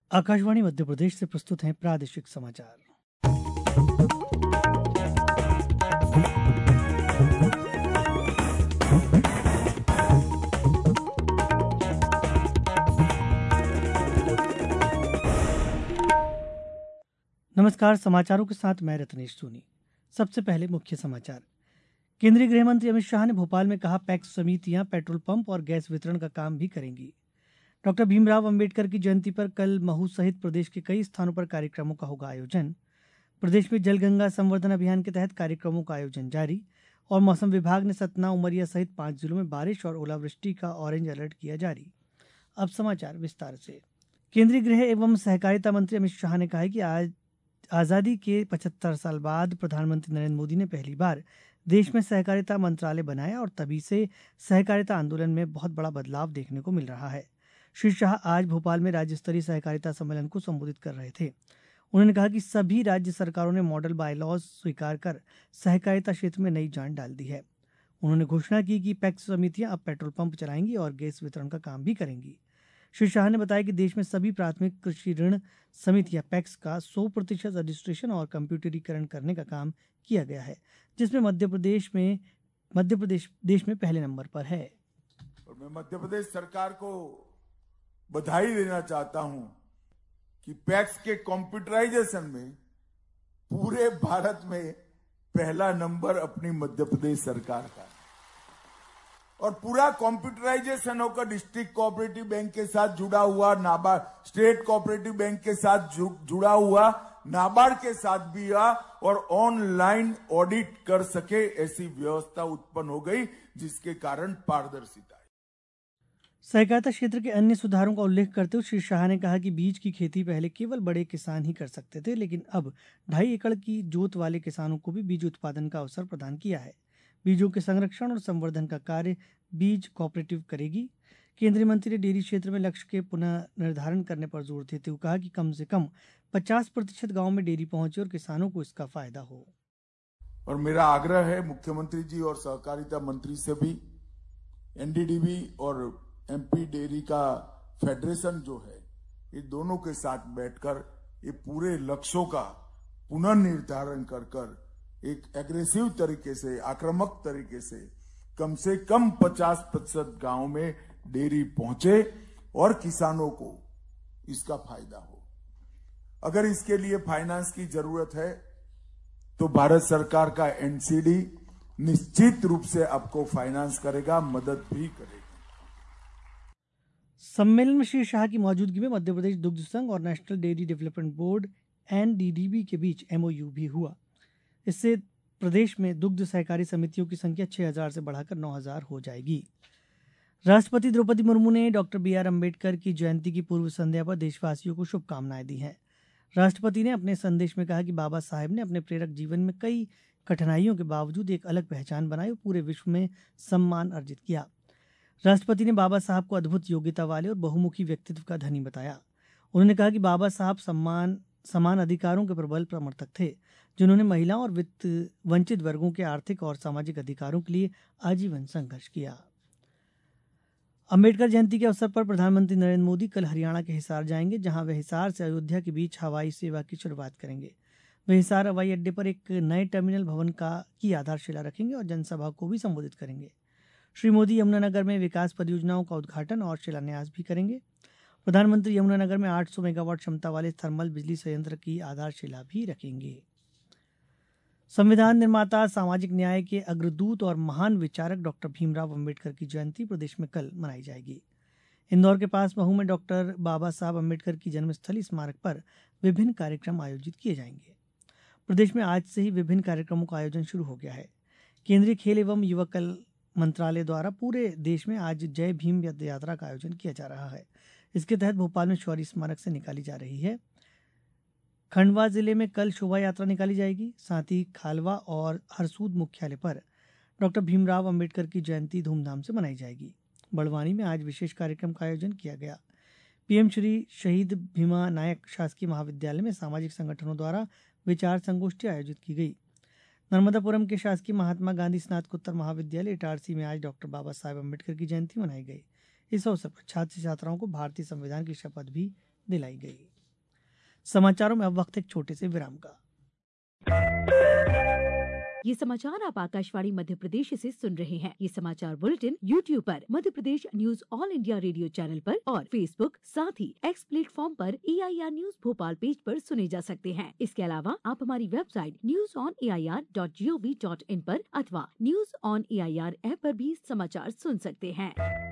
आकाशवाणी मध्य प्रदेश से प्रस्तुत हैं प्रादेशिक समाचार। नमस्कार, समाचारों के साथ मैं रत्नेश सोनी। सबसे पहले मुख्य समाचार। केंद्रीय गृह मंत्री अमित शाह ने भोपाल में कहा, पैक्स समितियां पेट्रोल पंप और गैस वितरण का काम भी करेंगी। डॉक्टर भीमराव अंबेडकर की जयंती पर कल महू सहित प्रदेश के कई स्थानों पर कार्यक्रमों का होगा आयोजन। प्रदेश में जलगंगा संवर्धन अभियान के तहत कार्यक्रमों का आयोजन जारी। और मौसम विभाग ने सतना, उमरिया सहित 5 जिलों में बारिश और ओलावृष्टि का ऑरेंज अलर्ट किया जारी। अब समाचार विस्तार से। केंद्रीय गृह एवं सहकारिता मंत्री अमित शाह ने कहा है कि आज आजादी के 75 साल बाद प्रधानमंत्री नरेंद्र मोदी ने पहली बार देश में सहकारिता मंत्रालय बनाया और तभी से सहकारिता आंदोलन में बहुत बड़ा बदलाव देखने को मिल रहा है। श्री शाह आज भोपाल में राज्य स्तरीय सहकारिता सम्मेलन को संबोधित कर रहे थे। उन्होंने कहा कि सभी राज्य सरकारों ने मॉडल बायलॉज स्वीकार कर सहकारिता क्षेत्र में नई जान डाल दी है। उन्होंने घोषणा की कि पैक्स समितियां अब पेट्रोल पंप चलाएंगी और गैस वितरण का काम भी करेंगी। श्री शाह ने बताया कि देश में सभी प्राथमिक कृषि ऋण समितियां पैक्स का 100% रजिस्ट्रेशन और कंप्यूटरीकरण करने का काम किया गया है, जिसमें मध्य प्रदेश देश में पहले नंबर पर है। और मैं मध्य प्रदेश सरकार को बधाई देना चाहता हूं कि पैक्स के कंप्यूटराइजेशन में पूरे भारत में पहला नंबर अपनी मध्य प्रदेश सरकार का है। और पूरा कंप्यूटराइजेशन होकर डिस्ट्रिक्ट कोऑपरेटिव बैंक के साथ जुड़ा हुआ, नाबार्ड स्टेट कोऑपरेटिव बैंक के साथ जुड़ा हुआ, नाबार्ड के साथ भी हुआ और ऑनलाइन ऑडिट कर सके ऐसी व्यवस्था उत्पन्न हो गई, जिसके कारण पारदर्शिता। सहकारिता क्षेत्र के अन्य सुधारों का उल्लेख करते हुए श्री शाह ने कहा कि बीज की खेती पहले केवल बड़े किसान ही कर सकते थे, लेकिन अब 2.5 एकड़ की जोत वाले किसानों को भी बीज उत्पादन का अवसर प्रदान किया है। बीजों के संरक्षण और संवर्धन का कार्य बीज कोऑपरेटिव करेगी। केंद्रीय मंत्री ने डेयरी क्षेत्र में लक्ष्य के पुनः निर्धारण करने पर जोर देते हुए कहा कि कम से कम 50% गांव में डेयरी पहुंचे और किसानों को इसका फायदा हो। और मेरा आग्रह है मुख्यमंत्री जी और सहकारिता मंत्री से भी, एनडीडीबी और एमपी डेयरी का फेडरेशन जो है, ये दोनों के साथ बैठकर ये पूरे लक्ष्यों का पुनर्निर्धारण कर एक एग्रेसिव तरीके से, आक्रामक तरीके से कम 50% गांव में डेयरी पहुंचे और किसानों को इसका फायदा हो। अगर इसके लिए फाइनेंस की जरूरत है तो भारत सरकार का एनसीडी निश्चित रूप से आपको फाइनेंस करेगा, मदद भी करेगा। सम्मेलन में श्री शाह की मौजूदगी में मध्य प्रदेश दुग्ध संघ और National Dairy Development Board NDDB के बीच एमओयू भी हुआ। इससे प्रदेश में दुग्ध सहकारी समितियों की संख्या 6000 से बढ़ाकर 9000 हो जाएगी। राष्ट्रपति द्रौपदी मुर्मू ने डॉक्टर बीआर अंबेडकर की जयंती की पूर्व संध्या पर देशवासियों को शुभकामनाएं दी हैं। राष्ट्रपति ने अपने संदेश में कहा कि बाबा साहेब ने अपने प्रेरक जीवन में कई कठिनाइयों के बावजूद एक अलग पहचान बनाई और पूरे विश्व में सम्मान अर्जित किया। राष्ट्रपति ने बाबा साहब को अद्भुत योग्यता वाले और बहुमुखी व्यक्तित्व का धनी बताया। उन्होंने कहा कि बाबा साहब समान अधिकारों के प्रबल प्रवर्तक थे, जिन्होंने महिलाओं और वंचित वर्गों के आर्थिक और सामाजिक अधिकारों के लिए आजीवन संघर्ष किया। अंबेडकर जयंती के अवसर पर प्रधानमंत्री नरेंद्र मोदी कल हरियाणा के हिसार जाएंगे, जहां वे हिसार से अयोध्या के बीच हवाई सेवा की शुरुआत करेंगे। वे हिसार हवाई अड्डे पर एक नए टर्मिनल भवन की आधारशिला रखेंगे और जनसभा को भी संबोधित करेंगे। श्री मोदी यमुनानगर में विकास परियोजनाओं का उद्घाटन और शिलान्यास भी करेंगे। प्रधानमंत्री यमुनानगर में 800 मेगावाट क्षमता वाले थर्मल बिजली संयंत्र की आधारशिला भी रखेंगे। संविधान निर्माता, सामाजिक न्याय के अग्रदूत और महान विचारक डॉक्टर भीमराव अंबेडकर की जयंती प्रदेश में कल मनाई जाएगी। इंदौर के पास महू में डॉक्टर बाबा साहब अंबेडकर की जन्मस्थली स्मारक पर विभिन्न कार्यक्रम आयोजित किए जाएंगे। प्रदेश में आज से ही विभिन्न कार्यक्रमों का आयोजन शुरू हो गया है। केंद्रीय खेल एवं युवा कल मंत्रालय द्वारा पूरे देश में आज जय भीम यात्रा का आयोजन किया जा रहा है। इसके तहत भोपाल में शौर्य स्मारक से निकाली जा रही है। खंडवा जिले में कल शोभा यात्रा निकाली जाएगी। साथ ही खालवा और हरसूद मुख्यालय पर डॉक्टर भीमराव अंबेडकर की जयंती धूमधाम से मनाई जाएगी। बड़वानी में आज विशेष कार्यक्रम का आयोजन किया गया। पीएम श्री शहीद भीमा नायक शासकीय महाविद्यालय में सामाजिक संगठनों द्वारा विचार संगोष्ठी आयोजित की गई। नर्मदापुरम के शासकीय महात्मा गांधी स्नातकोत्तर महाविद्यालय इटारसी में आज डॉक्टर बाबा साहेब अंबेडकर की जयंती मनाई गई। इस अवसर पर छात्र छात्राओं को भारतीय संविधान की शपथ भी दिलाई गई। समाचारों में अब वक्त एक छोटे से विराम का। ये समाचार आप आकाशवाणी मध्य प्रदेश से सुन रहे हैं। ये समाचार बुलेटिन YouTube पर, Madhya Pradesh news All India Radio channel पर और फेसबुक, साथ ही एक्स प्लेटफॉर्म पर AIR न्यूज भोपाल पेज पर सुने जा सकते हैं। इसके अलावा आप हमारी वेबसाइट newsonair.gov.in पर अथवा न्यूज ऑन AIR ऐप पर भी समाचार सुन सकते हैं।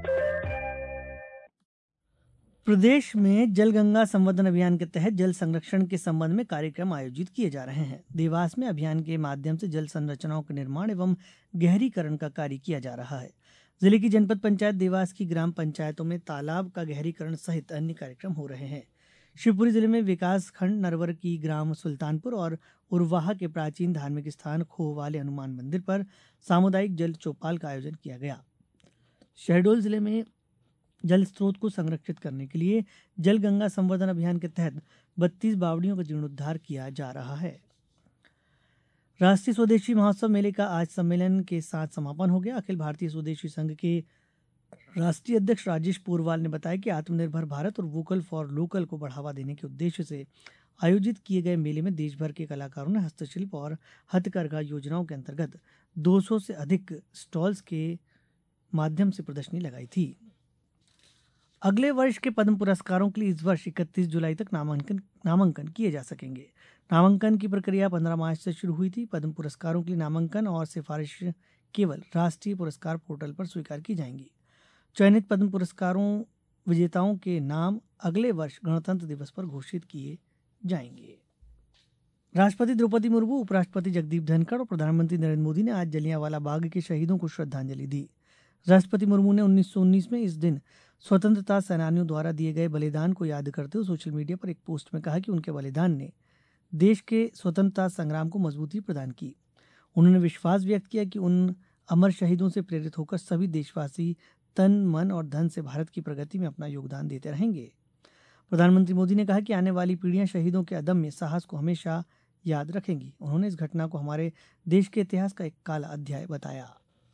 प्रदेश में जल गंगा संवर्धन अभियान के तहत जल संरक्षण के संबंध में कार्यक्रम आयोजित किए जा रहे हैं। देवास में अभियान के माध्यम से जल संरचनाओं के निर्माण एवं गहरीकरण का कार्य किया जा रहा है। जिले की जनपद पंचायत देवास की ग्राम पंचायतों में तालाब का गहरीकरण सहित अन्य कार्यक्रम हो रहे हैं। शिवपुरी जिले में विकास खंड नरवर की ग्राम सुल्तानपुर और उरवाहा के प्राचीन धार्मिक स्थान खोह वाले हनुमान मंदिर पर सामुदायिक जल चौपाल का आयोजन किया गया। शहडोल जिले में जल स्रोत को संरक्षित करने के लिए जल गंगा संवर्धन अभियान के तहत 32 बावड़ियों का जीर्णोद्धार किया जा रहा है। राष्ट्रीय स्वदेशी महोत्सव मेले का आज सम्मेलन के साथ समापन हो गया। अखिल भारतीय स्वदेशी संघ के राष्ट्रीय अध्यक्ष राजेश पोरवाल ने बताया कि आत्मनिर्भर भारत और वोकल फॉर लोकल को बढ़ावा देने के उद्देश्य से आयोजित किए गए मेले में देश भर के कलाकारों ने हस्तशिल्प और हथकरघा योजनाओं के अंतर्गत 200 से अधिक स्टॉल्स के माध्यम से प्रदर्शनी लगाई थी। अगले वर्ष के पद्म पुरस्कारों के लिए इस वर्ष 31 जुलाई तक नामांकन किए जा सकेंगे। नामांकन की प्रक्रिया 15 मार्च से शुरू हुई थी। पद्म पुरस्कारों के लिए नामांकन और सिफारिश केवल राष्ट्रीय पुरस्कार पोर्टल पर स्वीकार की जाएंगी। चयनित पद्म पुरस्कारों विजेताओं के नाम अगले वर्ष गणतंत्र दिवस पर घोषित किए जाएंगे। राष्ट्रपति द्रौपदी मुर्मू, उपराष्ट्रपति जगदीप धनखड़ और प्रधानमंत्री नरेंद्र मोदी ने आज जलियांवाला बाग के शहीदों को श्रद्धांजलि दी। राष्ट्रपति मुर्मू ने 1919 में इस दिन स्वतंत्रता सेनानियों द्वारा दिए गए बलिदान को याद करते हुए सोशल मीडिया पर एक पोस्ट में कहा कि उनके बलिदान ने देश के स्वतंत्रता संग्राम को मजबूती प्रदान की। उन्होंने विश्वास व्यक्त किया कि उन अमर शहीदों से प्रेरित होकर सभी देशवासी तन, मन और धन से भारत की प्रगति में अपना योगदान देते रहेंगे। प्रधानमंत्री मोदी ने कहा कि आने वाली पीढ़ियां शहीदों के अदम्य साहस को हमेशा याद रखेंगी। उन्होंने इस घटना को हमारे देश के इतिहास का एक काला अध्याय बताया।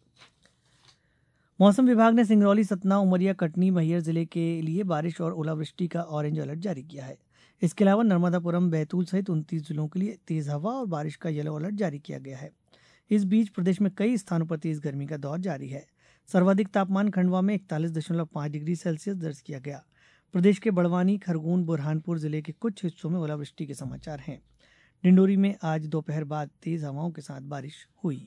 मौसम विभाग ने सिंगरौली, सतना, उमरिया, कटनी, मैहर जिले के लिए बारिश और ओलावृष्टि का ऑरेंज अलर्ट जारी किया है। इसके अलावा नर्मदापुरम, बैतूल सहित 29 जिलों के लिए तेज हवा और बारिश का येलो अलर्ट जारी किया गया है। इस बीच प्रदेश में कई स्थानों पर तेज गर्मी का दौर जारी है। सर्वाधिक तापमान खंडवा में 41.5 डिग्री सेल्सियस दर्ज किया गया। प्रदेश के बड़वानी, खरगोन, बुरहानपुर जिले के कुछ हिस्सों में ओलावृष्टि के समाचार हैं। डिंडोरी में आज दोपहर बाद तेज हवाओं के साथ बारिश हुई।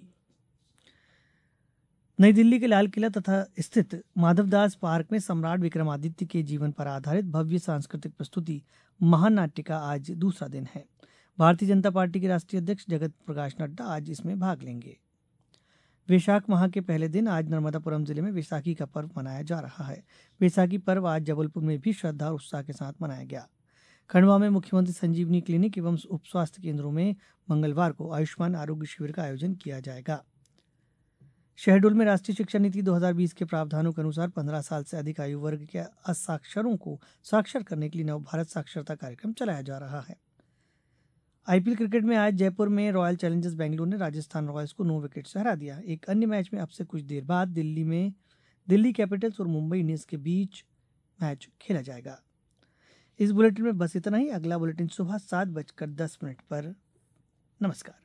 नई दिल्ली के लाल किला तथा स्थित माधवदास पार्क में सम्राट विक्रमादित्य के जीवन पर आधारित भव्य सांस्कृतिक प्रस्तुति महानाट्य का आज दूसरा दिन है। भारतीय जनता पार्टी के राष्ट्रीय अध्यक्ष जगत प्रकाश नड्डा आज इसमें भाग लेंगे। वैशाख माह के पहले दिन आज नर्मदापुरम जिले में वैसाखी का पर्व मनाया जा रहा है। वैसाखी पर्व आज जबलपुर में भी श्रद्धा और उत्साह के साथ मनाया गया। खंडवा में मुख्यमंत्री संजीवनी क्लिनिक एवं उप स्वास्थ्य केंद्रों में मंगलवार को आयुष्मान आरोग्य शिविर का आयोजन किया जाएगा। शहडोल में राष्ट्रीय शिक्षा नीति 2020 के प्रावधानों के अनुसार 15 साल से अधिक आयु वर्ग के असाक्षरों को साक्षर करने के लिए नव भारत साक्षरता कार्यक्रम चलाया जा रहा है। आईपीएल क्रिकेट में आज जयपुर में रॉयल चैलेंजर्स बेंगलुरु ने राजस्थान रॉयल्स को 9 विकेट से हरा दिया। एक अन्य मैच में अब से कुछ देर बाद दिल्ली कैपिटल्स और मुंबई इंडियंस के बीच मैच खेला जाएगा। इस बुलेटिन में बस इतना ही। अगला बुलेटिन सुबह 7:10 पर। नमस्कार।